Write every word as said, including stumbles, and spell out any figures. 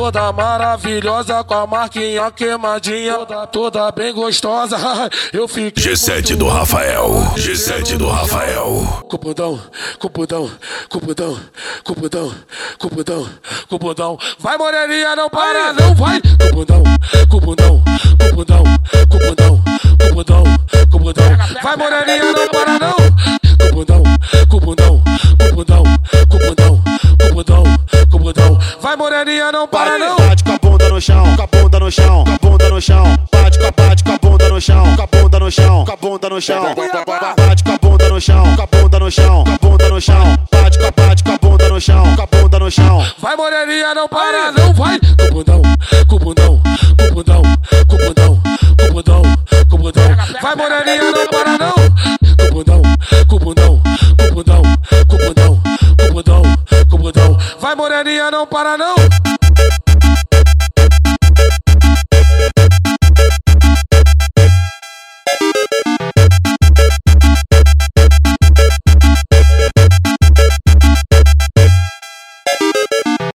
toda maravilhosa, com a marquinha queimadinha, toda, toda bem gostosa. Eu fiquei G sete do Rafael, G sete do Rafael. Cupudão, cupudão, cupudão, cupudão, cupudão, cupudão. Vai moreninha, não para, não vai. Cupudão, cupudão, cupudão, cupudão, cupudão, cupudão. Vai moreninha, não para, não. Cupudão, cupudão, cupudão, cupudão, cupudão, cupudão. Vai moreninha, não para, não. Bate com a bunda no chão, com a bunda no chão, com a bunda no chão. Bate com a, bate com a bunda no chão, com a bunda no chão, com a bunda no chão. Bate com a bunda no chão, com a bunda no chão, com a bunda no chão. Bate com a, bate com a bunda no chão, com a bunda no chão. Vai moreninha, não para, não vai. Cupudão, cupudão, cupudão, cupudão, cupudão, cupudão. Vai moreninha, não para, não. Cupudão, cupudão, cupudão, cupudão, cupudão, cupudão. Vai moreninha, não para, não.